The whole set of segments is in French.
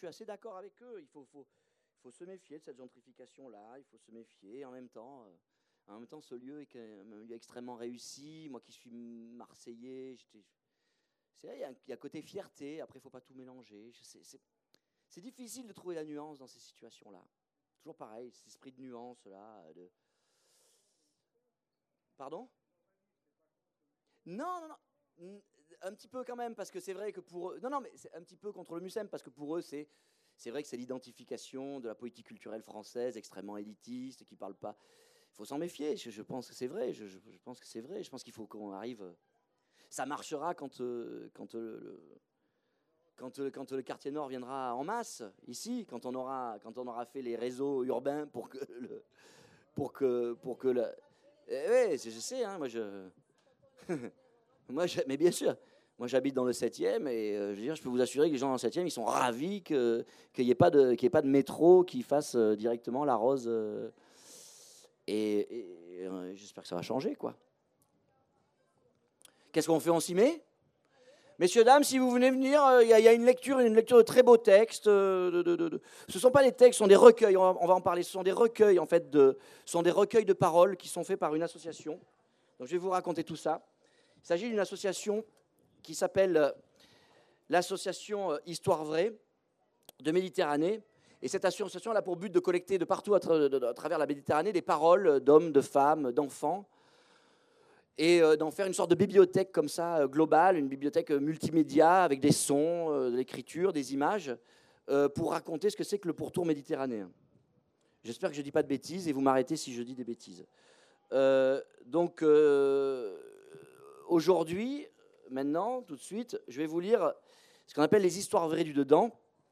suis assez d'accord avec eux. Il faut se méfier de cette gentrification-là. Il faut se méfier. En même temps, ce lieu est un lieu extrêmement réussi. Moi qui suis Marseillais, c'est vrai, il y a côté fierté. Après, il ne faut pas tout mélanger. C'est difficile de trouver la nuance dans ces situations-là. Toujours pareil, cet esprit de nuance-là. Pardon ? Non. Un petit peu quand même, parce que c'est vrai que pour eux... Non, mais c'est un petit peu contre le MUSEM, parce que pour eux, c'est vrai que c'est l'identification de la politique culturelle française, extrêmement élitiste, qui ne parle pas... Il faut s'en méfier, je pense que c'est vrai, je pense que c'est vrai, je pense qu'il faut qu'on arrive... Ça marchera quand le quartier nord viendra en masse, ici, quand on aura fait les réseaux urbains pour que le... Oui, je sais, hein, mais bien sûr, moi j'habite dans le 7e et je veux dire, je peux vous assurer que les gens dans le 7e, ils sont ravis qu'il n'y ait pas de métro qui fasse directement la Rose. Et j'espère que ça va changer, quoi. Qu'est-ce qu'on fait? On s'y met? Messieurs, dames, si vous venez venir, il y a une lecture de très beaux textes. Ce ne sont pas des textes, ce sont des recueils, on va en parler. Ce sont des recueils, en fait, ce sont des recueils de paroles qui sont faits par une association. Donc je vais vous raconter tout ça. Il s'agit d'une association qui s'appelle l'association Histoire Vraie de Méditerranée. Et cette association a pour but de collecter de partout à travers la Méditerranée des paroles d'hommes, de femmes, d'enfants, et d'en faire une sorte de bibliothèque comme ça, globale, une bibliothèque multimédia avec des sons, de l'écriture, des images, pour raconter ce que c'est que le pourtour méditerranéen. J'espère que je ne dis pas de bêtises et vous m'arrêtez si je dis des bêtises. Aujourd'hui, maintenant, tout de suite, je vais vous lire ce qu'on appelle les histoires vraies du dedans.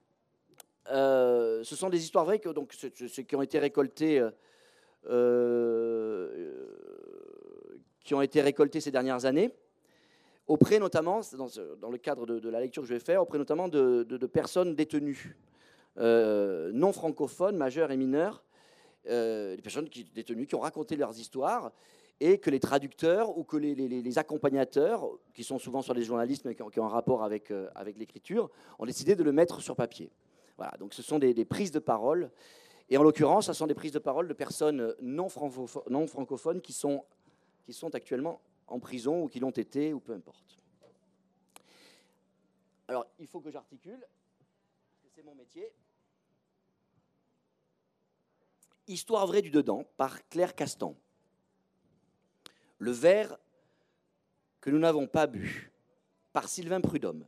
Ce sont des histoires vraies qui ont été récoltées ces dernières années, auprès notamment, dans le cadre de la lecture que je vais faire, auprès notamment de personnes détenues, non francophones, majeures et mineures, des personnes détenues qui ont raconté leurs histoires et que les traducteurs ou que les accompagnateurs, qui sont souvent soit des journalistes mais qui ont un rapport avec l'écriture, ont décidé de le mettre sur papier. Voilà, donc ce sont des prises de parole, et en l'occurrence, ce sont des prises de parole de personnes non francophones qui sont actuellement en prison ou qui l'ont été, ou peu importe. Alors, il faut que j'articule, parce que c'est mon métier. Histoire vraie du dedans, par Claire Castan. Le verre que nous n'avons pas bu, par Sylvain Prudhomme.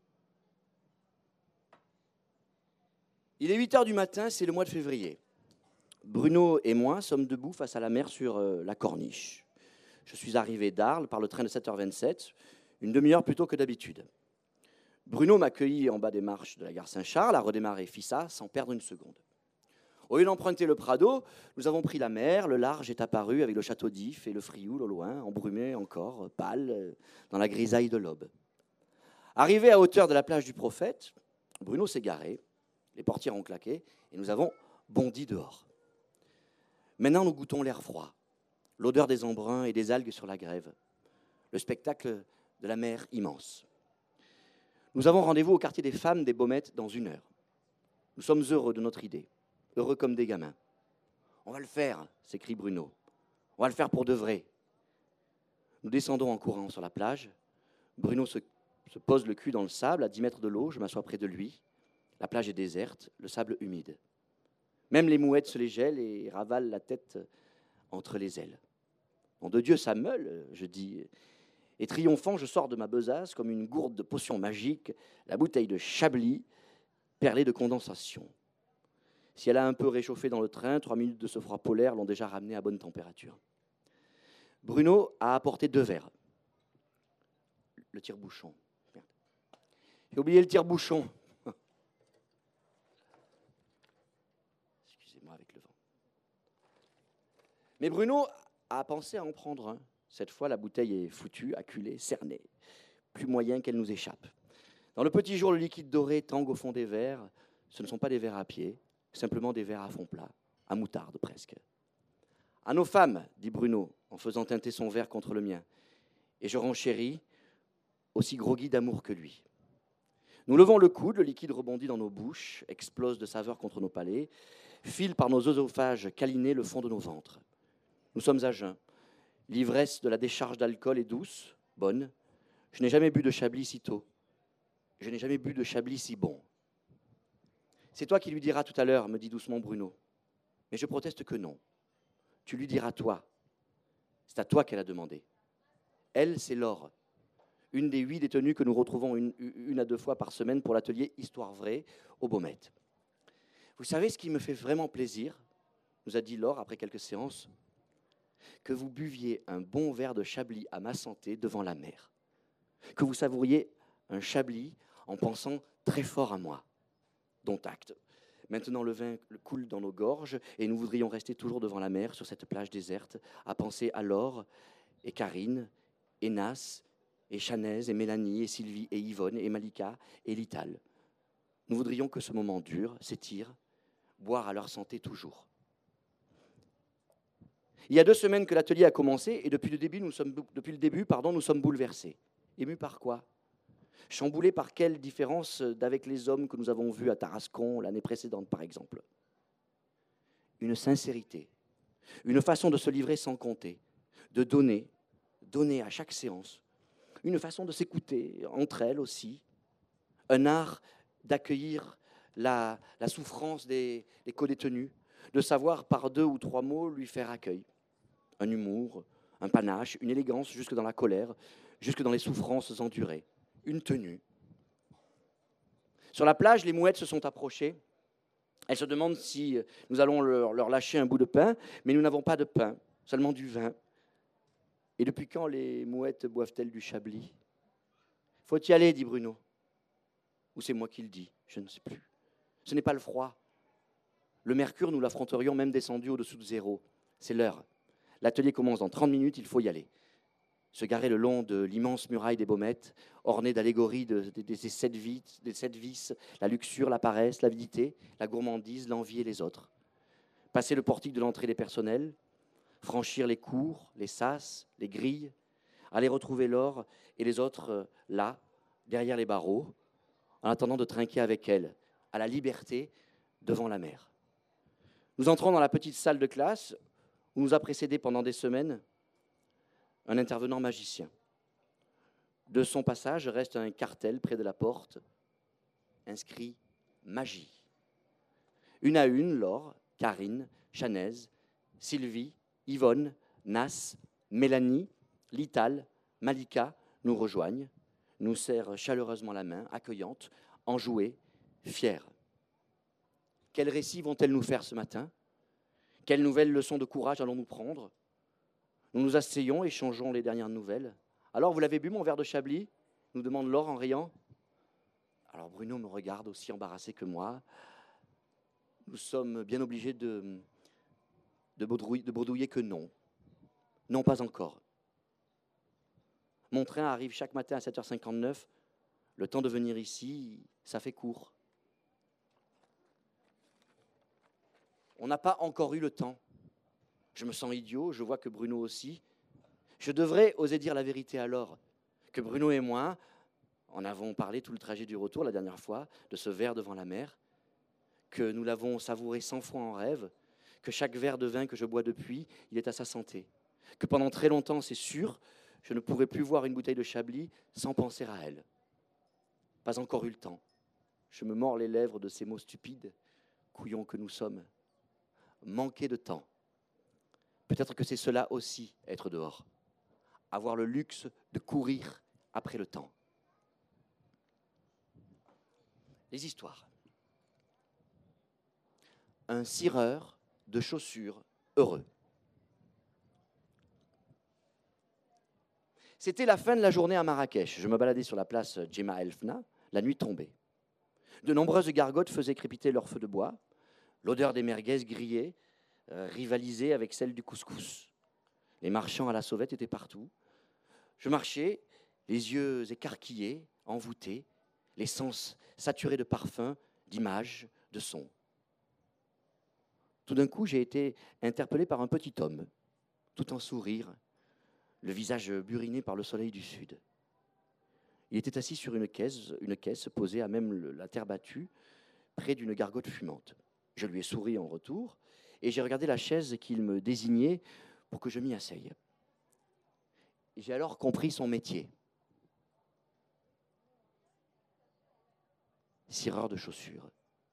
Il est 8h du matin, c'est le mois de février. Bruno et moi sommes debout face à la mer sur la corniche. Je suis arrivé d'Arles par le train de 7h27, une demi-heure plus tôt que d'habitude. Bruno m'accueillit en bas des marches de la gare Saint-Charles, a redémarré Fissa sans perdre une seconde. Au lieu d'emprunter le Prado, nous avons pris la mer, le large est apparu avec le château d'If et le Frioul au loin, embrumé encore, pâle, dans la grisaille de l'aube. Arrivé à hauteur de la plage du Prophète, Bruno s'est garé, les portières ont claqué et nous avons bondi dehors. Maintenant, nous goûtons l'air froid, l'odeur des embruns et des algues sur la grève, le spectacle de la mer immense. Nous avons rendez-vous au quartier des femmes des Baumettes dans 1 heure. Nous sommes heureux de notre idée, heureux comme des gamins. On va le faire, s'écrie Bruno. On va le faire pour de vrai. Nous descendons en courant sur la plage. Bruno se pose le cul dans le sable, à 10 mètres de l'eau. Je m'assois près de lui. La plage est déserte, le sable humide. Même les mouettes se les gèlent et ravalent la tête entre les ailes. Nom de Dieu, ça meule, je dis. Et triomphant, je sors de ma besace comme une gourde de potion magique, la bouteille de Chablis, perlée de condensation. Si elle a un peu réchauffé dans le train, 3 minutes de ce froid polaire l'ont déjà ramenée à bonne température. Bruno a apporté 2 verres. Le tire-bouchon. Merde. J'ai oublié le tire-bouchon. Excusez-moi avec le vent. Mais Bruno a pensé à en prendre un. Cette fois, la bouteille est foutue, acculée, cernée. Plus moyen qu'elle nous échappe. Dans le petit jour, le liquide doré tangue au fond des verres. Ce ne sont pas des verres à pied, simplement des verres à fond plat, à moutarde presque. À nos femmes, dit Bruno, en faisant teinter son verre contre le mien. Et je renchéris, aussi groggy d'amour que lui. Nous levons le coude, le liquide rebondit dans nos bouches, explose de saveur contre nos palais, file par nos œsophages câlinés le fond de nos ventres. Nous sommes à jeun. L'ivresse de la décharge d'alcool est douce, bonne. Je n'ai jamais bu de Chablis si tôt. Je n'ai jamais bu de Chablis si bon. C'est toi qui lui diras tout à l'heure, me dit doucement Bruno. Mais je proteste que non. Tu lui diras toi. C'est à toi qu'elle a demandé. Elle, c'est Laure, une des 8 détenues que nous retrouvons une à 2 fois par semaine pour l'atelier Histoire vraie au Baumette. Vous savez ce qui me fait vraiment plaisir, nous a dit Laure après quelques séances, que vous buviez un bon verre de Chablis à ma santé devant la mer. Que vous savouriez un Chablis en pensant très fort à moi. Dont acte. Maintenant, le vin coule dans nos gorges et nous voudrions rester toujours devant la mer, sur cette plage déserte, à penser à Laure et Karine, et Nas, et Chanaise, et Mélanie, et Sylvie, et Yvonne, et Malika, et Lital. Nous voudrions que ce moment dure, s'étire, boire à leur santé toujours. Il y a 2 semaines que l'atelier a commencé et depuis le début, nous sommes bouleversés. Émus par quoi? Chamboulés par quelle différence d'avec les hommes que nous avons vus à Tarascon l'année précédente, par exemple? Une sincérité, une façon de se livrer sans compter, de donner à chaque séance, une façon de s'écouter entre elles aussi, un art d'accueillir la souffrance des co-détenus, de savoir par 2 ou 3 mots lui faire accueil, un humour, un panache, une élégance jusque dans la colère, jusque dans les souffrances endurées. Une tenue. Sur la plage, les mouettes se sont approchées. Elles se demandent si nous allons leur lâcher un bout de pain, mais nous n'avons pas de pain, seulement du vin. Et depuis quand les mouettes boivent-elles du Chablis? Faut y aller, dit Bruno. Ou c'est moi qui le dis, je ne sais plus. Ce n'est pas le froid. Le mercure, nous l'affronterions même descendu au-dessous de 0. C'est l'heure. L'atelier commence dans 30 minutes, il faut y aller. Se garer le long de l'immense muraille des Baumettes, ornée d'allégories des 7 vices, la luxure, la paresse, l'avidité, la gourmandise, l'envie et les autres. Passer le portique de l'entrée des personnels, franchir les cours, les sas, les grilles, aller retrouver Laure et les autres là, derrière les barreaux, en attendant de trinquer avec elle, à la liberté, devant la mer. Nous entrons dans la petite salle de classe où nous a précédé pendant des semaines un intervenant magicien. De son passage reste un cartel près de la porte, inscrit « Magie ». Une à une, Laure, Karine, Chanaise, Sylvie, Yvonne, Nas, Mélanie, Lital, Malika nous rejoignent, nous serrent chaleureusement la main, accueillantes, enjouées, fières. Quel récit vont-elles nous faire ce matin? Quelles nouvelles leçons de courage allons-nous prendre? Nous nous asseyons, échangeons les dernières nouvelles. « Alors, vous l'avez bu, mon verre de Chablis ?» nous demande Laure en riant. Alors Bruno me regarde aussi embarrassé que moi. Nous sommes bien obligés de bredouiller que non. Non, pas encore. Mon train arrive chaque matin à 7h59. Le temps de venir ici, ça fait court. On n'a pas encore eu le temps. Je me sens idiot, je vois que Bruno aussi. Je devrais oser dire la vérité alors, que Bruno et moi, en avons parlé tout le trajet du retour la dernière fois, de ce verre devant la mer, que nous l'avons savouré 100 fois en rêve, que chaque verre de vin que je bois depuis, il est à sa santé, que pendant très longtemps, c'est sûr, je ne pourrai plus voir une bouteille de Chablis sans penser à elle. Pas encore eu le temps. Je me mords les lèvres de ces mots stupides, couillons que nous sommes. Manquer de temps. Peut-être que c'est cela aussi, être dehors. Avoir le luxe de courir après le temps. Les histoires. Un cireur de chaussures heureux. C'était la fin de la journée à Marrakech. Je me baladais sur la place Djema El Fna, la nuit tombée. De nombreuses gargotes faisaient crépiter leur feu de bois. L'odeur des merguez grillées rivalisait avec celle du couscous. Les marchands à la sauvette étaient partout. Je marchais, les yeux écarquillés, envoûtés, les sens saturés de parfums, d'images, de sons. Tout d'un coup, j'ai été interpellé par un petit homme, tout en sourire, le visage buriné par le soleil du sud. Il était assis sur une caisse posée à même la terre battue, près d'une gargote fumante. Je lui ai souri en retour, et j'ai regardé la chaise qu'il me désignait pour que je m'y asseye. J'ai alors compris son métier. Cireur de chaussures.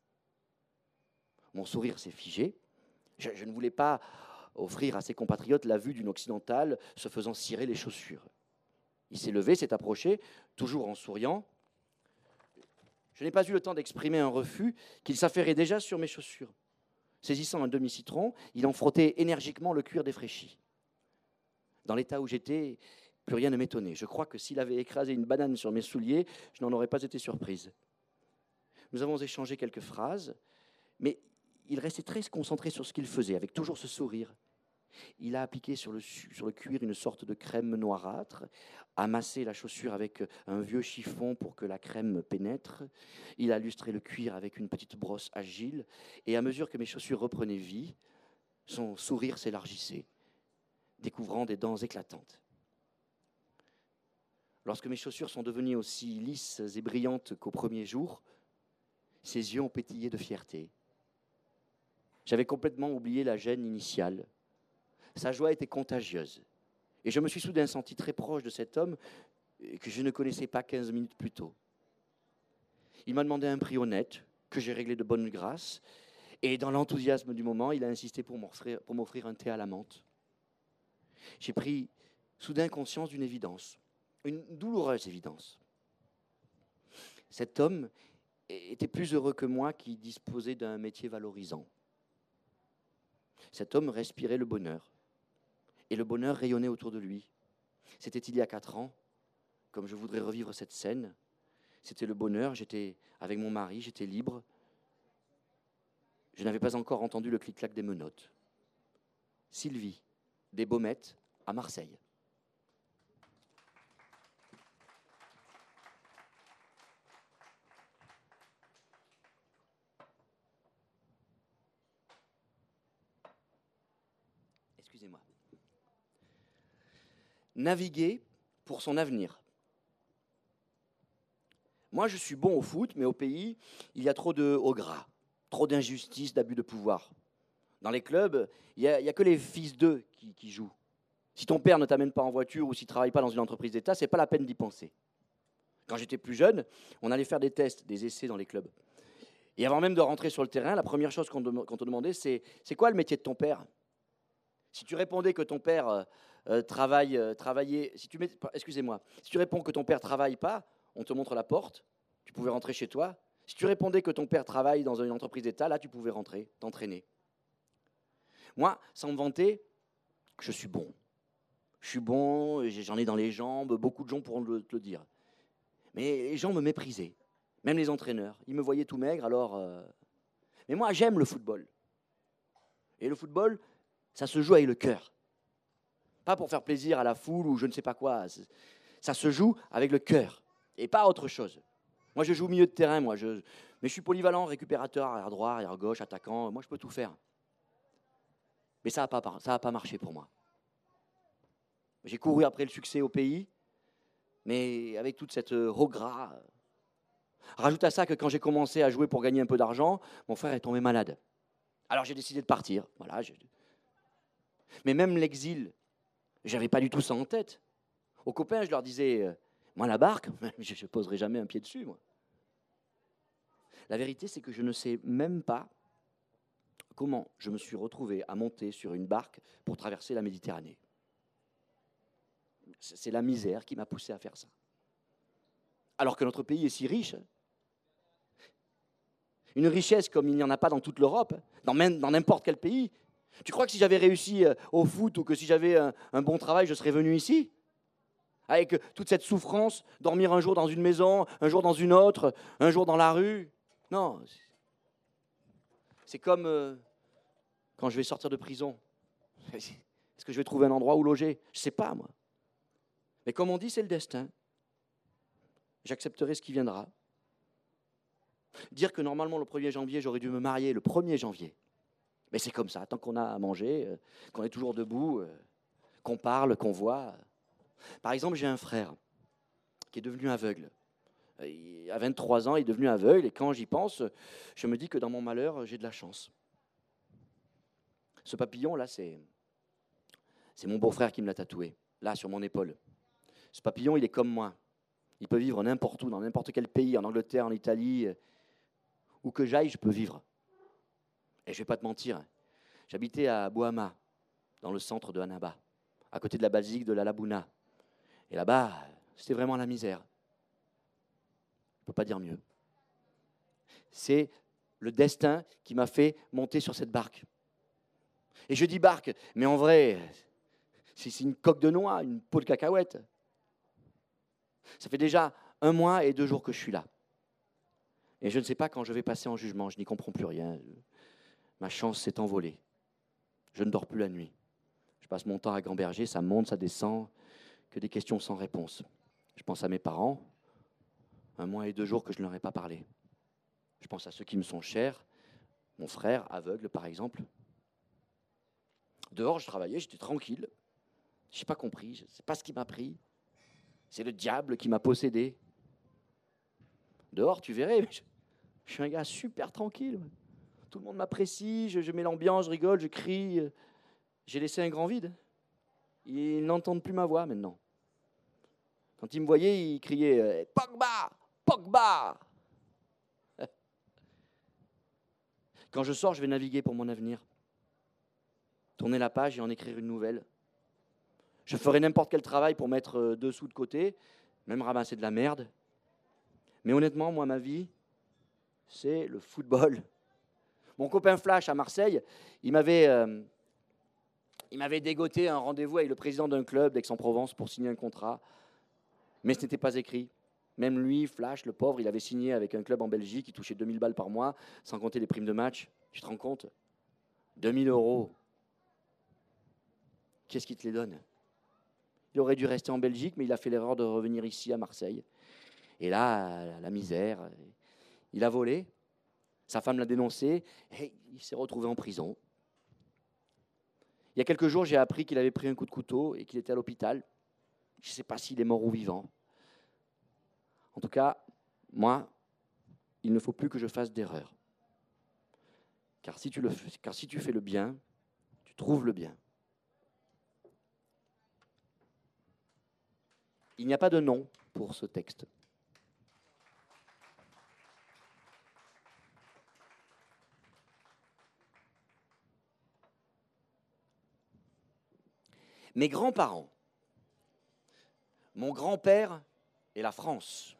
Mon sourire s'est figé. Je ne voulais pas offrir à ses compatriotes la vue d'une occidentale se faisant cirer les chaussures. Il s'est levé, s'est approché, toujours en souriant. Je n'ai pas eu le temps d'exprimer un refus qu'il s'affairait déjà sur mes chaussures. Saisissant un demi-citron, il en frottait énergiquement le cuir défraîchi. Dans l'état où j'étais, plus rien ne m'étonnait. Je crois que s'il avait écrasé une banane sur mes souliers, je n'en aurais pas été surprise. Nous avons échangé quelques phrases, mais il restait très concentré sur ce qu'il faisait, avec toujours ce sourire. Il a appliqué sur le cuir une sorte de crème noirâtre, amassé la chaussure avec un vieux chiffon pour que la crème pénètre. Il a lustré le cuir avec une petite brosse agile, et à mesure que mes chaussures reprenaient vie, son sourire s'élargissait, découvrant des dents éclatantes. Lorsque mes chaussures sont devenues aussi lisses et brillantes qu'au premier jour, ses yeux ont pétillé de fierté. J'avais complètement oublié la gêne initiale. Sa joie était contagieuse. Et je me suis soudain senti très proche de cet homme que je ne connaissais pas 15 minutes plus tôt. Il m'a demandé un prix honnête, que j'ai réglé de bonne grâce, et dans l'enthousiasme du moment, il a insisté pour m'offrir un thé à la menthe. J'ai pris soudain conscience d'une évidence, une douloureuse évidence. Cet homme était plus heureux que moi qui disposait d'un métier valorisant. Cet homme respirait le bonheur. Et le bonheur rayonnait autour de lui. C'était il y a 4 ans, comme je voudrais revivre cette scène. C'était le bonheur, j'étais avec mon mari, j'étais libre. Je n'avais pas encore entendu le clic-clac des menottes. Sylvie, des Baumettes, à Marseille. Excusez-moi. Naviguer pour son avenir. Moi, je suis bon au foot, mais au pays, il y a trop de hauts gras, trop d'injustice, d'abus de pouvoir. Dans les clubs, il n'y a que les fils d'eux qui jouent. Si ton père ne t'amène pas en voiture ou s'il ne travaille pas dans une entreprise d'État, ce n'est pas la peine d'y penser. Quand j'étais plus jeune, on allait faire des tests, des essais dans les clubs. Et avant même de rentrer sur le terrain, la première chose qu'on te demandait, c'est quoi le métier de ton père ? Si tu répondais que ton père travaillait, si tu réponds que ton père travaille pas, on te montre la porte, tu pouvais rentrer chez toi. Si tu répondais que ton père travaille dans une entreprise d'État, là tu pouvais rentrer, t'entraîner. Moi, sans me vanter, je suis bon. Je suis bon, j'en ai dans les jambes, beaucoup de gens pourront te le dire. Mais les gens me méprisaient, même les entraîneurs. Ils me voyaient tout maigre, alors... Mais moi, j'aime le football. Et le football, ça se joue avec le cœur. Pas pour faire plaisir à la foule ou je ne sais pas quoi. Ça se joue avec le cœur et pas autre chose. Moi, je joue au milieu de terrain, mais je suis polyvalent, récupérateur, arrière droit, arrière gauche, attaquant. Moi, je peux tout faire. Mais ça n'a pas marché pour moi. J'ai couru après le succès au pays, mais avec toute cette gras. Rajoute à ça que quand j'ai commencé à jouer pour gagner un peu d'argent, mon frère est tombé malade. Alors j'ai décidé de partir. Voilà. Mais même l'exil, je n'avais pas du tout ça en tête. Aux copains, je leur disais, moi la barque, je ne poserai jamais un pied dessus, moi. La vérité, c'est que je ne sais même pas comment je me suis retrouvé à monter sur une barque pour traverser la Méditerranée. C'est la misère qui m'a poussé à faire ça. Alors que notre pays est si riche. Une richesse comme il n'y en a pas dans toute l'Europe, dans n'importe quel pays. Tu crois que si j'avais réussi au foot ou que si j'avais un bon travail, je serais venu ici ? Avec toute cette souffrance, dormir un jour dans une maison, un jour dans une autre, un jour dans la rue. Non. C'est comme quand je vais sortir de prison. Est-ce que je vais trouver un endroit où loger ? Je ne sais pas, moi. Mais comme on dit, c'est le destin. J'accepterai ce qui viendra. Dire que normalement, le 1er janvier, j'aurais dû me marier le 1er janvier. Mais c'est comme ça, tant qu'on a à manger, qu'on est toujours debout, qu'on parle, qu'on voit. Par exemple, j'ai un frère. qui est devenu aveugle. À 23 ans, il est devenu aveugle, et quand j'y pense, je me dis que dans mon malheur, j'ai de la chance. Ce papillon, là, c'est mon beau-frère qui me l'a tatoué, là, sur mon épaule. Ce papillon, il est comme moi. Il peut vivre n'importe où, dans n'importe quel pays, en Angleterre, en Italie. Où que j'aille, je peux vivre. Et je ne vais pas te mentir, j'habitais à Boama, dans le centre de Annaba, à côté de la basilique de la Labouna. Et là-bas, c'était vraiment la misère. Je ne peux pas dire mieux. C'est le destin qui m'a fait monter sur cette barque. Et je dis barque, mais en vrai, c'est une coque de noix, une peau de cacahuète. Ça fait déjà 1 mois et 2 jours que je suis là. Et je ne sais pas quand je vais passer en jugement, je n'y comprends plus rien. Ma chance s'est envolée. Je ne dors plus la nuit. Je passe mon temps à gamberger, ça monte, ça descend, que des questions sans réponse. Je pense à mes parents, 1 mois et 2 jours que je ne leur ai pas parlé. Je pense à ceux qui me sont chers, mon frère, aveugle par exemple. Dehors, je travaillais, j'étais tranquille. Je n'ai pas compris, je ne sais pas ce qui m'a pris. C'est le diable qui m'a possédé. Dehors, tu verrais, je suis un gars super tranquille. Tout le monde m'apprécie, je mets l'ambiance, je rigole, je crie. J'ai laissé un grand vide. Ils n'entendent plus ma voix maintenant. Quand ils me voyaient, ils criaient « Pogba! Pogba !» Quand je sors, je vais naviguer pour mon avenir. Tourner la page et en écrire une nouvelle. Je ferai n'importe quel travail pour mettre 2 sous de côté, même ramasser de la merde. Mais honnêtement, moi, ma vie, c'est le football. Mon copain Flash à Marseille, il m'avait dégoté un rendez-vous avec le président d'un club d'Aix-en-Provence pour signer un contrat. Mais ce n'était pas écrit. Même lui, Flash, le pauvre, il avait signé avec un club en Belgique, il touchait 2000 balles par mois, sans compter les primes de match. Tu te rends compte ? 2000 €. Qu'est-ce qui te les donne ? Il aurait dû rester en Belgique, mais il a fait l'erreur de revenir ici à Marseille. Et là, la misère, il a volé, sa femme l'a dénoncé, et il s'est retrouvé en prison. Il y a quelques jours, j'ai appris qu'il avait pris un coup de couteau et qu'il était à l'hôpital. Je ne sais pas s'il est mort ou vivant. En tout cas, moi, il ne faut plus que je fasse d'erreur. Car si tu fais le bien, tu trouves le bien. Il n'y a pas de nom pour ce texte. Mes grands-parents, mon grand-père et la France.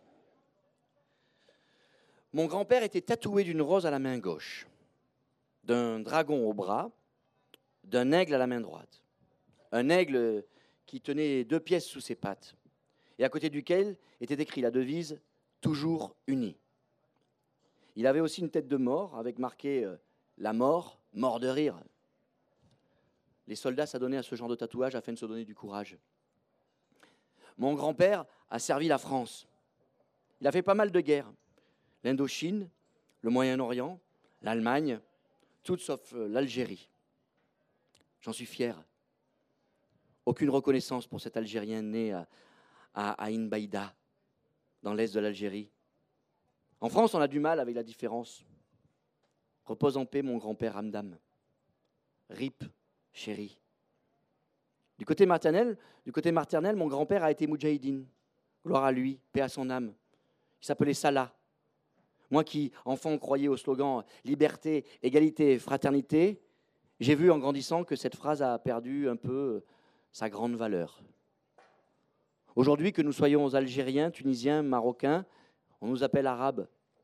Mon grand-père était tatoué d'une rose à la main gauche, d'un dragon au bras, d'un aigle à la main droite. Un aigle qui tenait 2 pièces sous ses pattes, et à côté duquel était écrit la devise « Toujours unis ». Il avait aussi une tête de mort avec marqué « La mort, mort de rire ». Les soldats s'adonnaient à ce genre de tatouage afin de se donner du courage. Mon grand-père a servi la France. Il a fait pas mal de guerres. L'Indochine, le Moyen-Orient, l'Allemagne, toutes sauf l'Algérie. J'en suis fier. Aucune reconnaissance pour cet Algérien né à Ain Baïda, dans l'est de l'Algérie. En France, on a du mal avec la différence. Repose en paix, mon grand-père Hamdam. Rip, chéri. Du côté maternel, mon grand-père a été moudjahidine. Gloire à lui, paix à son âme. Il s'appelait Salah. Moi qui, enfant, croyais au slogan « Liberté, égalité, fraternité », j'ai vu en grandissant que cette phrase a perdu un peu sa grande valeur. Aujourd'hui, que nous soyons Algériens, Tunisiens, Marocains, on nous appelle Arabes.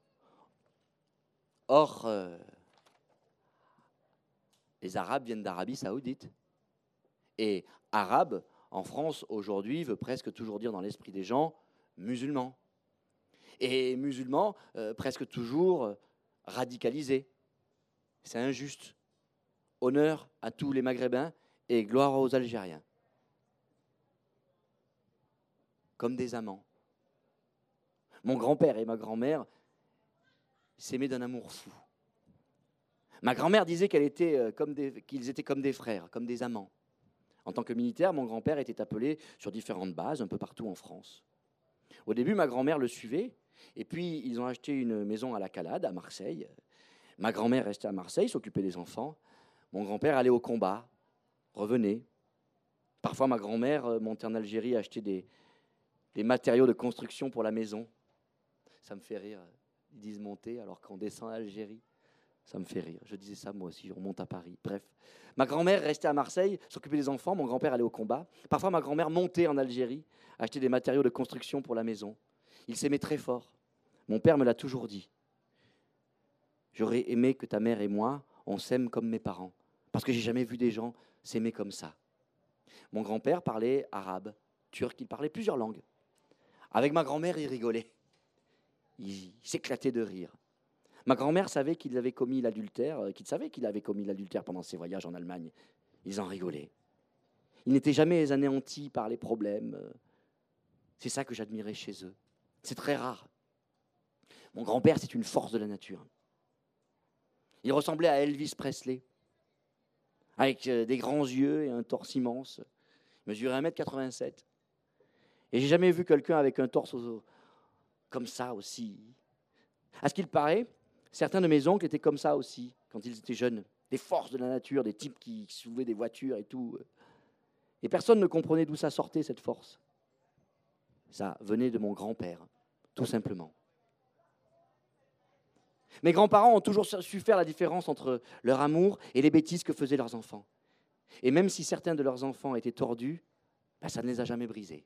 Or, les Arabes viennent d'Arabie Saoudite. Et arabe, en France, aujourd'hui, veut presque toujours dire dans l'esprit des gens musulmans. Et musulmans, presque toujours radicalisés. C'est injuste. Honneur à tous les Maghrébins et gloire aux Algériens. Comme des amants. Mon grand-père et ma grand-mère s'aimaient d'un amour fou. Ma grand-mère disait qu'ils étaient comme des frères, comme des amants. En tant que militaire, mon grand-père était appelé sur différentes bases, un peu partout en France. Au début, ma grand-mère le suivait, et puis ils ont acheté une maison à la Calade, à Marseille. Ma grand-mère restait à Marseille, s'occupait des enfants. Mon grand-père allait au combat, revenait. Parfois, ma grand-mère montait en Algérie acheter des matériaux de construction pour la maison. Ça me fait rire. Ils disent monter alors qu'on descend à Algérie. Ça me fait rire. Je disais ça moi aussi, on monte à Paris. Bref. Ma grand-mère restait à Marseille, s'occupait des enfants. Mon grand-père allait au combat. Parfois, ma grand-mère montait en Algérie, acheter des matériaux de construction pour la maison. Ils s'aimaient très fort. Mon père me l'a toujours dit. J'aurais aimé que ta mère et moi, on s'aime comme mes parents. Parce que j'ai jamais vu des gens s'aimer comme ça. Mon grand-père parlait arabe, turc, il parlait plusieurs langues. Avec ma grand-mère, il rigolait. Il s'éclatait de rire. Ma grand-mère savait qu'il avait commis l'adultère, pendant ses voyages en Allemagne. Ils en rigolaient. Ils n'étaient jamais anéantis par les problèmes. C'est ça que j'admirais chez eux. C'est très rare. Mon grand-père, c'est une force de la nature. Il ressemblait à Elvis Presley, avec des grands yeux et un torse immense. Il mesurait 1,87 m. Et j'ai jamais vu quelqu'un avec un torse comme ça aussi. À ce qu'il paraît, certains de mes oncles étaient comme ça aussi, quand ils étaient jeunes. Des forces de la nature, des types qui soulevaient des voitures et tout. Et personne ne comprenait d'où ça sortait, cette force. Ça venait de mon grand-père, tout simplement. Mes grands-parents ont toujours su faire la différence entre leur amour et les bêtises que faisaient leurs enfants. Et même si certains de leurs enfants étaient tordus, ça ne les a jamais brisés.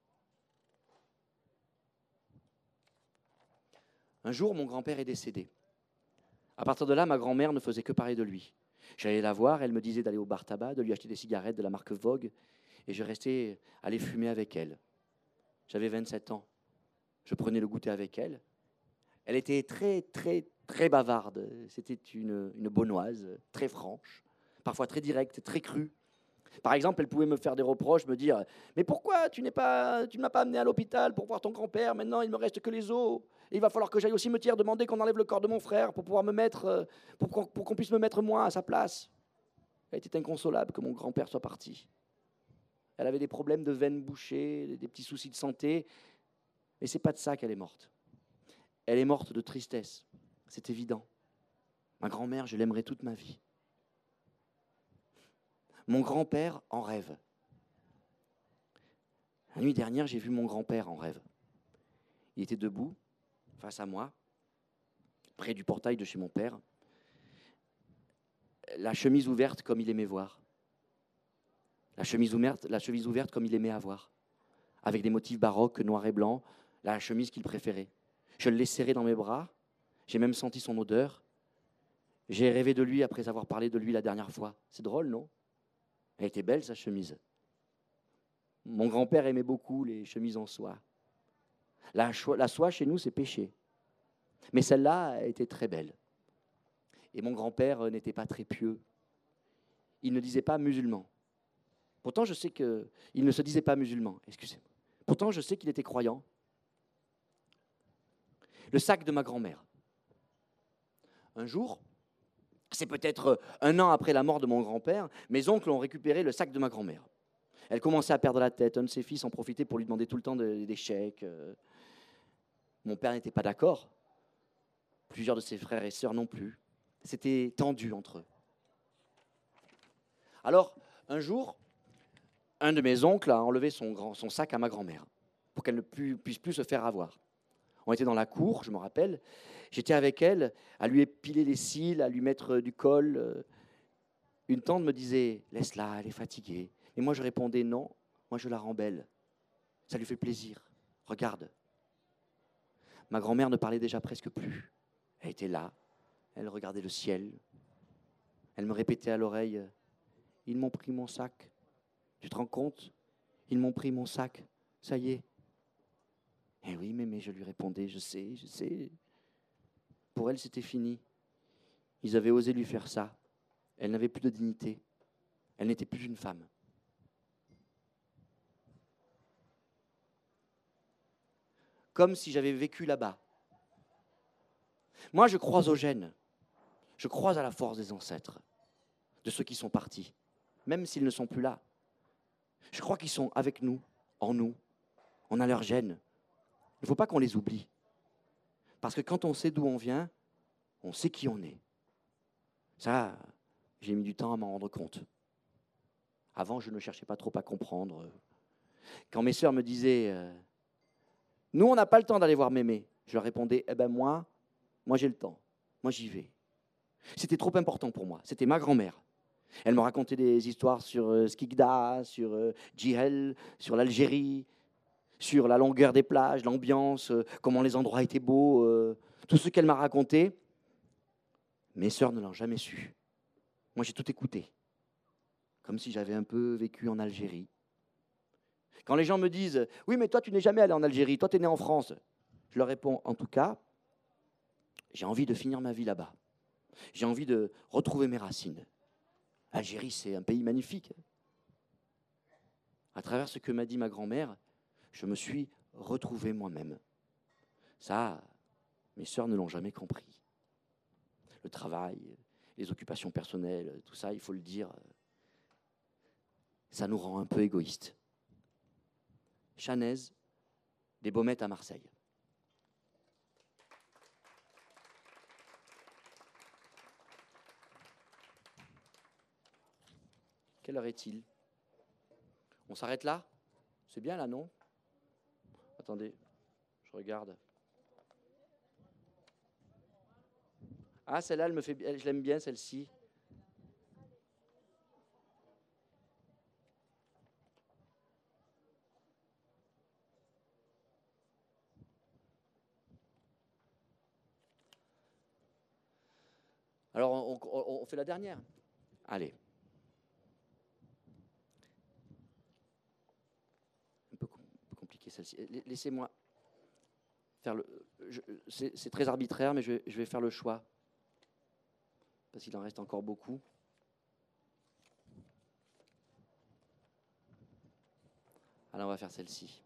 Un jour, mon grand-père est décédé. À partir de là, ma grand-mère ne faisait que parler de lui. J'allais la voir, elle me disait d'aller au bar tabac, de lui acheter des cigarettes de la marque Vogue, et je restais aller fumer avec elle. J'avais 27 ans. Je prenais le goûter avec elle. Elle était très, très, très bavarde. C'était une beaunoise, très franche, parfois très directe, très crue. Par exemple, elle pouvait me faire des reproches, me dire « Mais pourquoi tu ne m'as pas amené à l'hôpital pour voir ton grand-père? Maintenant, il ne me reste que les os. Et il va falloir que j'aille au cimetière demander qu'on enlève le corps de mon frère pour pouvoir me mettre, pour qu'on puisse me mettre moi à sa place. » Elle était inconsolable que mon grand-père soit parti. Elle avait des problèmes de veines bouchées, des petits soucis de santé. Mais ce n'est pas de ça qu'elle est morte. Elle est morte de tristesse, c'est évident. Ma grand-mère, je l'aimerai toute ma vie. Mon grand-père en rêve. La nuit dernière, j'ai vu mon grand-père en rêve. Il était debout, face à moi, près du portail de chez mon père, la chemise ouverte comme il aimait voir. La chemise ouverte comme il aimait avoir, avec des motifs baroques, noirs et blancs, la chemise qu'il préférait. Je l'ai serré dans mes bras, j'ai même senti son odeur. J'ai rêvé de lui après avoir parlé de lui la dernière fois. C'est drôle, non? Elle était belle, sa chemise. Mon grand-père aimait beaucoup les chemises en soie. La soie, chez nous, c'est péché. Mais celle-là était très belle. Et mon grand-père n'était pas très pieux. Il ne disait pas musulman. Pourtant, je sais qu'il ne se disait pas musulman, excusez-moi. Pourtant, je sais qu'il était croyant. Le sac de ma grand-mère. Un jour, c'est peut-être 1 an après la mort de mon grand-père, mes oncles ont récupéré le sac de ma grand-mère. Elle commençait à perdre la tête. Un de ses fils en profitait pour lui demander tout le temps des chèques. Mon père n'était pas d'accord. Plusieurs de ses frères et sœurs non plus. C'était tendu entre eux. Alors, un jour, un de mes oncles a enlevé son sac à ma grand-mère pour qu'elle ne puisse plus se faire avoir. On était dans la cour, je me rappelle. J'étais avec elle, à lui épiler les cils, à lui mettre du col. Une tante me disait « Laisse-la, elle est fatiguée ». Et moi, je répondais « Non, moi, je la rends belle. Ça lui fait plaisir. Regarde ». Ma grand-mère ne parlait déjà presque plus. Elle était là, elle regardait le ciel. Elle me répétait à l'oreille « Ils m'ont pris mon sac. Tu te rends compte? Ils m'ont pris mon sac. Ça y est. » Eh oui, mais je lui répondais « Je sais, je sais. » Pour elle, c'était fini. Ils avaient osé lui faire ça. Elle n'avait plus de dignité. Elle n'était plus une femme. Comme si j'avais vécu là-bas. Moi, je crois aux gènes. Je crois à la force des ancêtres, de ceux qui sont partis, même s'ils ne sont plus là. Je crois qu'ils sont avec nous, en nous. On a leurs gènes. Il ne faut pas qu'on les oublie. Parce que quand on sait d'où on vient, on sait qui on est. Ça, j'ai mis du temps à m'en rendre compte. Avant, je ne cherchais pas trop à comprendre. Quand mes sœurs me disaient « Nous, on n'a pas le temps d'aller voir mémé », je leur répondais « Eh bien moi j'ai le temps. Moi, j'y vais. » C'était trop important pour moi. C'était ma grand-mère. Elle me racontait des histoires sur Skikda, sur Djihel, sur l'Algérie, sur la longueur des plages, l'ambiance, comment les endroits étaient beaux. Tout ce qu'elle m'a raconté, mes sœurs ne l'ont jamais su. Moi, j'ai tout écouté, comme si j'avais un peu vécu en Algérie. Quand les gens me disent « Oui, mais toi, tu n'es jamais allé en Algérie, toi, tu es né en France », je leur réponds « En tout cas, j'ai envie de finir ma vie là-bas. J'ai envie de retrouver mes racines. Algérie, c'est un pays magnifique. » À travers ce que m'a dit ma grand-mère, je me suis retrouvé moi-même. Ça, mes sœurs ne l'ont jamais compris. Le travail, les occupations personnelles, tout ça, il faut le dire, ça nous rend un peu égoïstes. Chanez, des Baumettes à Marseille. Quelle heure est-il? On s'arrête là? C'est bien là, non? Attendez, je regarde. Ah, celle-là, je l'aime bien, celle-ci. Alors, on fait la dernière. Allez. Un peu compliqué celle-ci. Laissez-moi faire le... C'est très arbitraire, mais je vais faire le choix. Parce qu'il en reste encore beaucoup. Alors, on va faire celle-ci.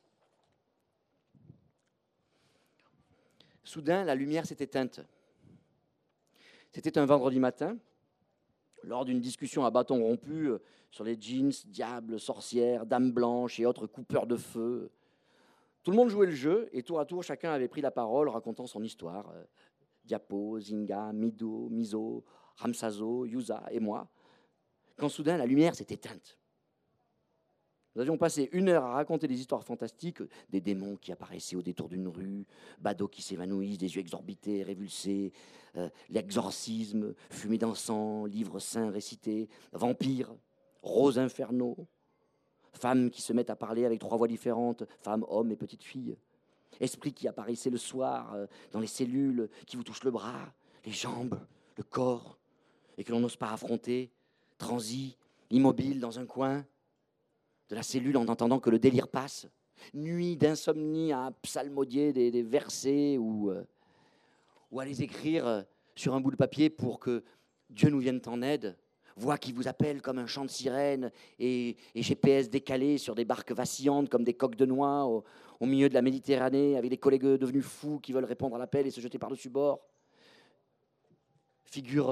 Soudain, la lumière s'est éteinte. C'était un vendredi matin, lors d'une discussion à bâton rompu sur les djinns, diables, sorcières, dames blanches et autres coupeurs de feu. Tout le monde jouait le jeu et tour à tour, chacun avait pris la parole racontant son histoire. Diapo, Zinga, Mido, Mizo, Ramsazo, Yusa et moi. Quand soudain, la lumière s'est éteinte. Nous avions passé 1 heure à raconter des histoires fantastiques, des démons qui apparaissaient au détour d'une rue, badauds qui s'évanouissent, des yeux exorbités, révulsés, l'exorcisme, fumée d'encens, livres saints récités, vampires, roses infernaux, femmes qui se mettent à parler avec 3 voix différentes, femmes, hommes et petites filles, esprits qui apparaissaient le soir dans les cellules, qui vous touchent le bras, les jambes, le corps, et que l'on n'ose pas affronter, transis, immobile dans un coin de la cellule en entendant que le délire passe, nuit d'insomnie à psalmodier des versets ou à les écrire sur un bout de papier pour que Dieu nous vienne en aide, voix qui vous appelle comme un chant de sirène et GPS décalé sur des barques vacillantes comme des coques de noix au milieu de la Méditerranée avec des collègues devenus fous qui veulent répondre à l'appel et se jeter par-dessus bord. Figure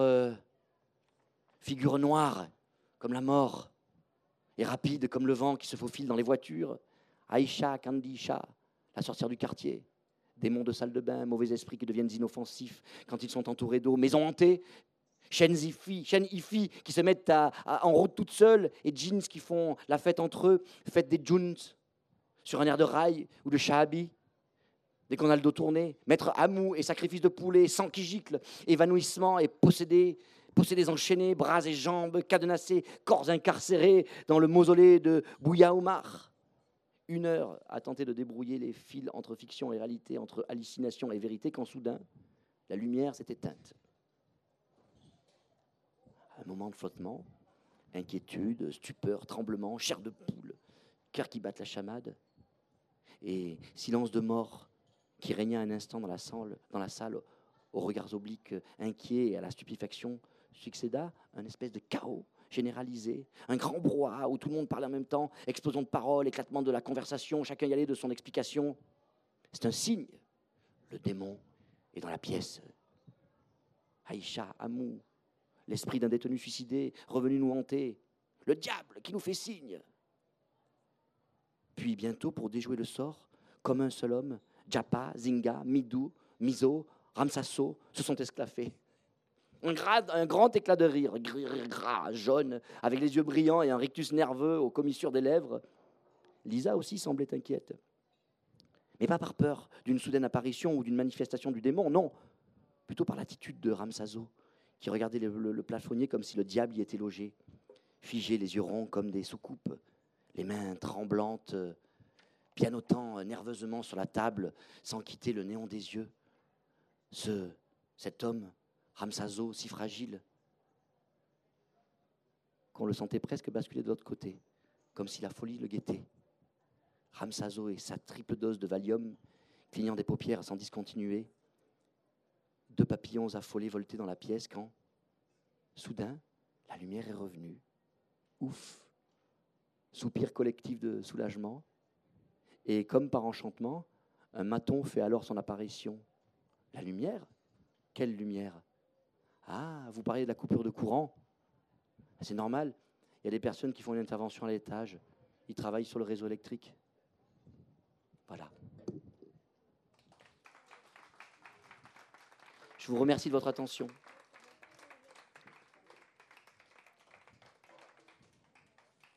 noire comme la mort, et rapide comme le vent qui se faufile dans les voitures. Aïcha, Kandisha, la sorcière du quartier. Démons de salle de bain, mauvais esprits qui deviennent inoffensifs quand ils sont entourés d'eau. Maisons hantées, chaînes Ifi qui se mettent en route toutes seules et djinns qui font la fête entre eux, fête des djunns sur un air de rail ou de shahabi. Dès qu'on a le dos tourné, maître Amou et sacrifice de poulet, sang qui gicle, évanouissement et possédés enchaînés, bras et jambes cadenassés, corps incarcérés dans le mausolée de Bouya Omar. 1 heure à tenter de débrouiller les fils entre fiction et réalité, entre hallucination et vérité, quand soudain, la lumière s'est éteinte. Un moment de flottement, inquiétude, stupeur, tremblement, chair de poule, cœur qui batte la chamade, et silence de mort qui régna un instant dans la salle aux regards obliques, inquiets et à la stupéfaction, succéda un espèce de chaos généralisé, un grand brouhaha où tout le monde parlait en même temps, explosion de paroles, éclatement de la conversation, chacun y allait de son explication. C'est un signe. Le démon est dans la pièce. Aïcha, Amou, l'esprit d'un détenu suicidé, revenu nous hanter. Le diable qui nous fait signe. Puis bientôt, pour déjouer le sort, comme un seul homme, Japa, Zinga, Midou, Mizo, Ramsasso se sont esclaffés. Un grand éclat de rire, gras, jaune, avec les yeux brillants et un rictus nerveux aux commissures des lèvres. Lisa aussi semblait inquiète. Mais pas par peur d'une soudaine apparition ou d'une manifestation du démon, non, plutôt par l'attitude de Ramsaso, qui regardait le plafonnier comme si le diable y était logé, figé, les yeux ronds comme des soucoupes, les mains tremblantes, pianotant nerveusement sur la table sans quitter le néon des yeux. Cet homme, Ramsaso, si fragile, qu'on le sentait presque basculer de l'autre côté, comme si la folie le guettait. Ramsaso et sa triple dose de Valium, clignant des paupières sans discontinuer. 2 papillons affolés voltaient dans la pièce quand, soudain, la lumière est revenue. Ouf! Soupir collectif de soulagement. Et comme par enchantement, un maton fait alors son apparition. La lumière? Quelle lumière? Ah, vous parlez de la coupure de courant? C'est normal. Il y a des personnes qui font une intervention à l'étage. Ils travaillent sur le réseau électrique. Voilà. Je vous remercie de votre attention.